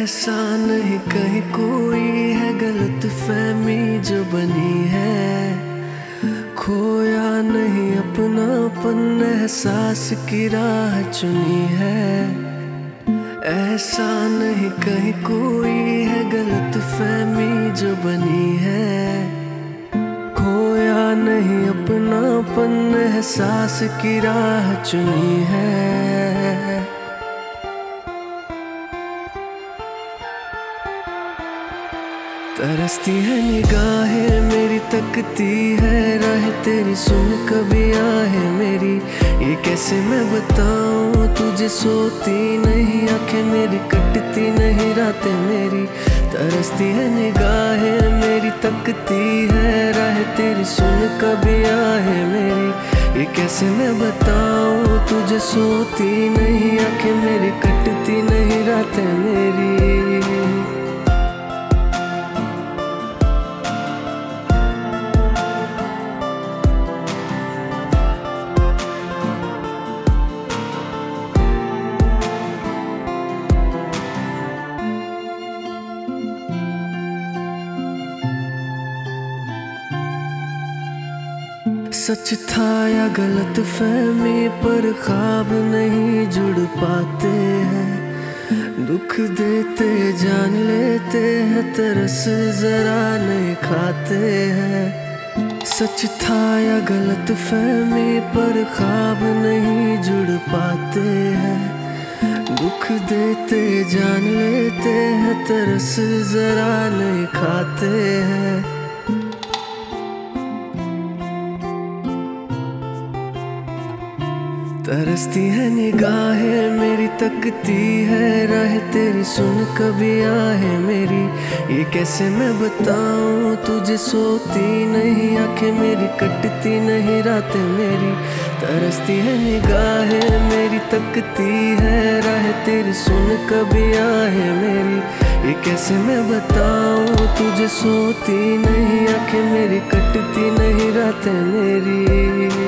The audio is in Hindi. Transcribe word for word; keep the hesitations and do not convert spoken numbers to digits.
ऐसा नहीं कहीं कोई है गलत फहमी जो बनी है, खोया नहीं अपनापन एहसास की राह चुनी है। ऐसा नहीं कहीं कोई है गलत फहमी जो बनी है, खोया नहीं अपनापन एहसास की राह चुनी है। तरसती है निगाहें मेरी, तकती है राह तेरी, सुन कभी आहे मेरी। ये कैसे मैं बताऊं तुझे, सोती नहीं आंखें मेरी, कटती नहीं रातें मेरी। तरसती है निगाहें मेरी, तकती है राह तेरी, सुन कभी आहे मेरी। ये कैसे मैं बताऊं तुझे, सोती नहीं आंखें मेरी, कटती नहीं रातें मेरी। सच था या गलत फहमी, पर ख्वाब नहीं जुड़ पाते हैं। दुख देते जान लेते हैं, तरस जरा नहीं खाते हैं। सच था या गलत फहमी, पर ख्वाब नहीं जुड़ पाते हैं। दुख देते जान लेते हैं, तरस जरा नहीं खाते हैं। तरसती है निगाहें मेरी, तकती है राह तेरी, सुन कभी आहे मेरी। ये कैसे मैं बताऊं तुझे, सोती नहीं आंखें मेरी, कटती नहीं रातें मेरी। तरसती है निगाहें मेरी, तकती है राह तेरी, सुन कभी आहे मेरी। ये कैसे मैं बताऊं तुझे, सोती नहीं आंखें मेरी, कटती नहीं रातें मेरी।